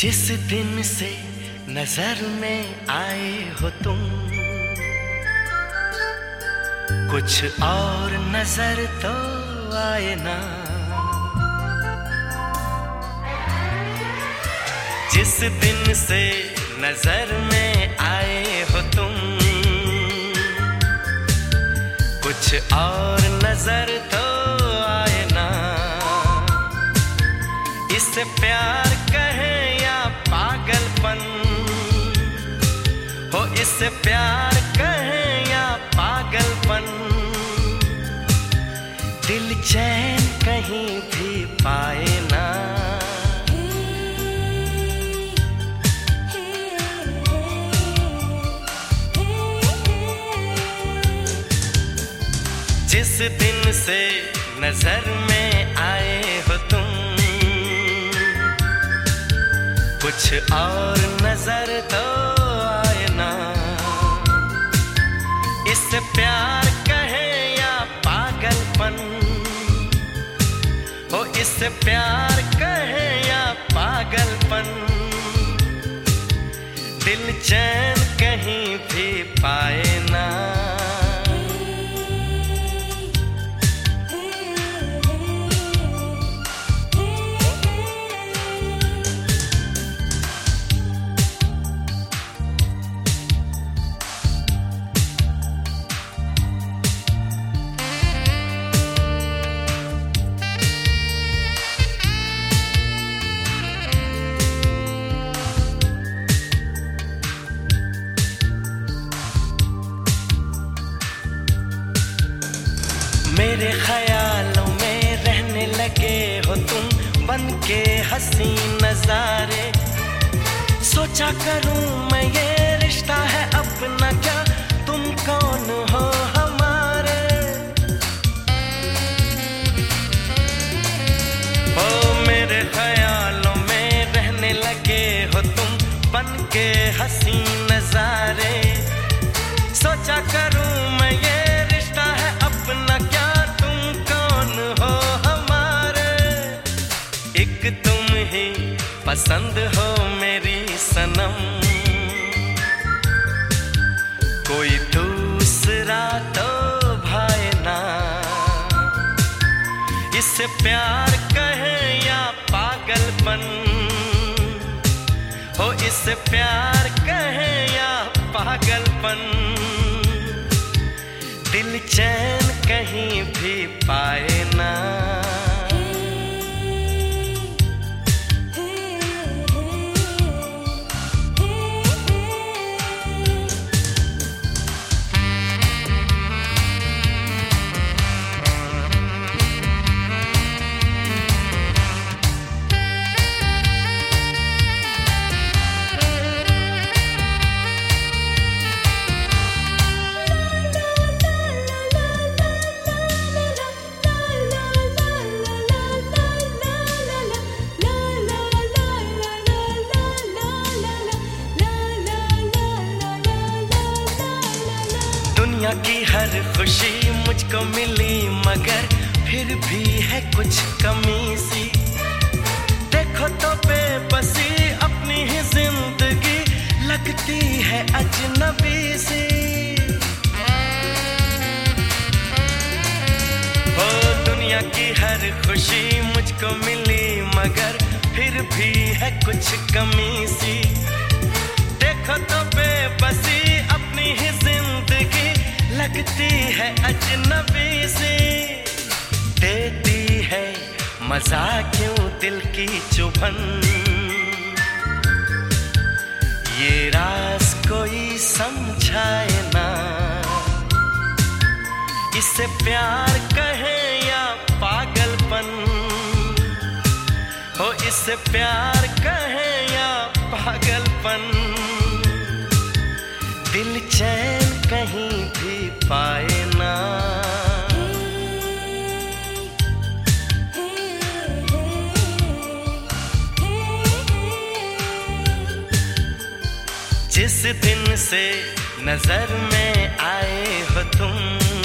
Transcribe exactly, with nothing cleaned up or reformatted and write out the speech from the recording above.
जिस दिन से नजर में आए हो तुम, कुछ और नजर तो आए ना। जिस दिन से नजर में आए हो तुम, कुछ और नजर तो आए ना। इससे प्यार कहें या पागलपन हो, इससे प्यार कहें या पागलपन, दिल चैन कहीं भी पाए ना। जिस दिन से नजर में आए हो तुम, कुछ और नजर तो आए ना। इससे प्यार कहें या पागलपन हो, इससे प्यार कहें या पागलपन, दिल चैन कहीं भी पाए ना। मेरे ख्यालों में रहने लगे हो तुम, बन के हंसी नजारे। सोचा करूं मैं ये रिश्ता है अपना क्या, तुम कौन हो हमारे। ओ मेरे ख्यालों में रहने लगे हो तुम, बन के हंसी नजारे। सोचा करूं मैं ये रिश्ता है अपना क्या, एक तुम ही पसंद हो मेरी सनम, कोई दूसरा तो भाए ना। इससे प्यार कहें या पागलपन हो, इससे प्यार कहें या पागलपन, दिल चैन कहीं भी पाए ना। दुनिया की हर खुशी मुझको मिली, मगर फिर भी है कुछ कमी सी। देखो तो बेबसी अपनी ही जिंदगी लगती है अजनबी सी। हो दुनिया की हर खुशी मुझको मिली, मगर फिर भी है कुछ कमी सी। देखो तो बेबसी अपनी ही जिंदगी लगती है अजनबी सी। देती है मजा क्यों दिल की चुभन, ये राज कोई समझाए ना। इससे प्यार कहें या पागलपन हो, इससे प्यार कहें या पागलपन, दिल चैन कहीं भी पाए ना। जिस दिन से नजर में आए हो तुम,